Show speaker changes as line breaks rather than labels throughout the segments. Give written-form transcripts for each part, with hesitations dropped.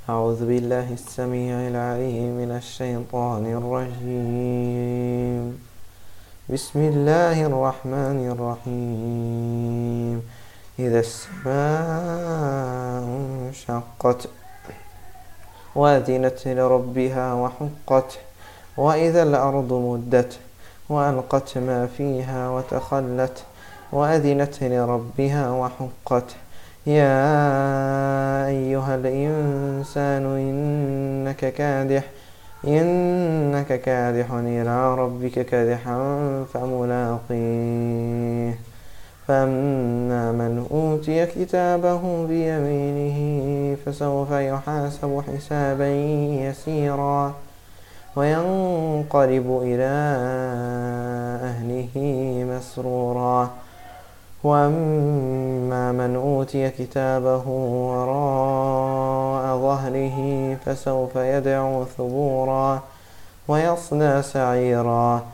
أعوذ بالله السميع العليم من الشيطان الرجيم. بسم الله الرحمن الرحيم. إذا السماء انشقت وأذنت لربها وحقت وإذا الأرض مدت وألقت ما فيها وتخلت وأذنت لربها وحقت يا أيها الإنسان إنك كادح إلى ربك كدحا فملاقيه فأما من أوتي كتابه بيمينه فسوف يحاسب حسابا يسيرا وينقلب إلى أهله مسرورا وأما من أوتي كتابه وراء ظهره فسوف يدعو ثبورا ويصلى سعيرا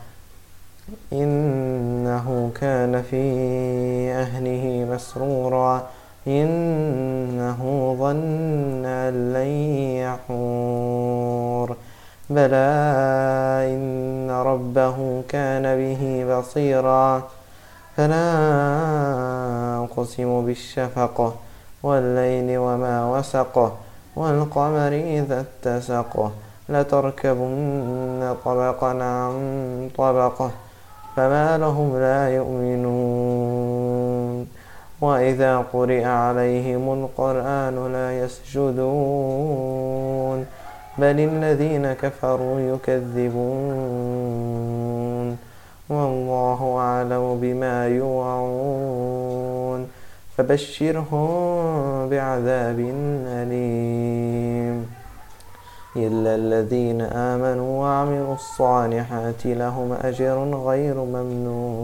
إنه كان في أهله مسرورا إنه ظن أن لن يحور بلى إن ربه كان به بصيرا فلا أقسم بالشفق والليل وما وسق والقمر إذا اتسق لتركبن طبقا عن طبق فما لهم لا يؤمنون وإذا قرئ عليهم القرآن لا يسجدون بل الذين كفروا يكذبون والله أعلم بما يوعون فبشرهم بعذاب أليم إلا الذين آمنوا وعملوا الصالحات لهم أجر غير ممنون